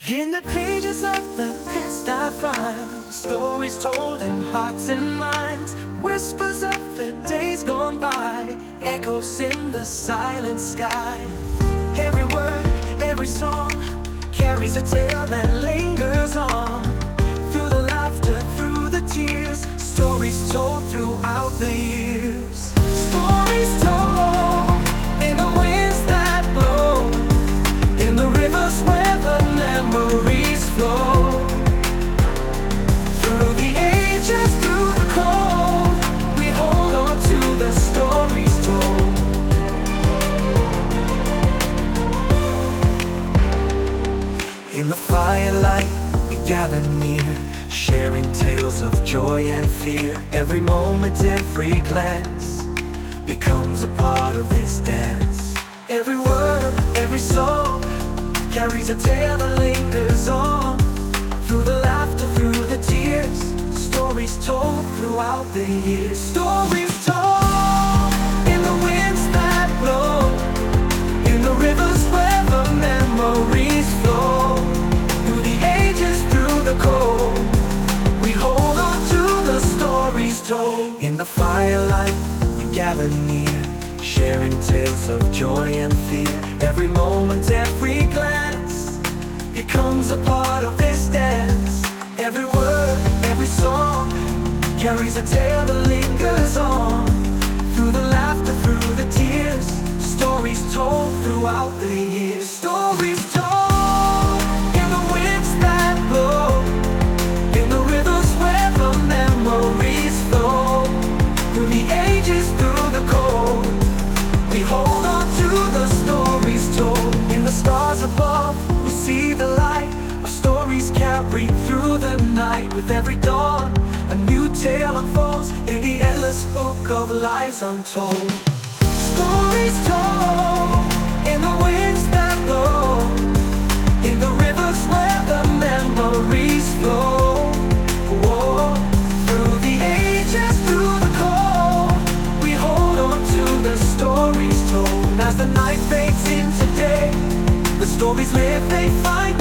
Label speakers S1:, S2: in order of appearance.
S1: In the pages of the past I find stories told in hearts and minds, whispers of the days gone by, echoes in the silent sky. Every word, every song carries a tale that lingers on. Through the laughter, through the tears, stories told throughout the years. Stories told in the winds that blow, in the rivers where the memories flow. Through the ages, through the cold, we hold on to the stories told. In the firelight, we gather near, sharing tales of joy and fear. Every moment, every glance becomes a part of this dance. Every word, every song carries a tale that lingers on. Through the laughter, through the tears, stories told throughout the years. Stories told in the winds that blow, in the rivers where the memories flow. Through the ages, through the cold, we hold on to the stories told. In the firelight, we gather near, sharing tales of joy and fear. Every moment, every glance becomes a part of this dance. Every word, every song carries a tale that lingers on. Through the laughter, through the tears, stories told throughout the years. Stories told in the winds that blow, in the rivers where the memories flow. Through the ages, through the cold, we hold on to the stories told. In the stars above, we see the light of stories carried through the night. With every dawn, a new tale unfolds in the endless book of lives untold. Stories told in the winds that blow, in the rivers where the memories flow. Whoa. Through the ages, through the cold, we hold on to the stories told. As the night fades into day, the stories live, they find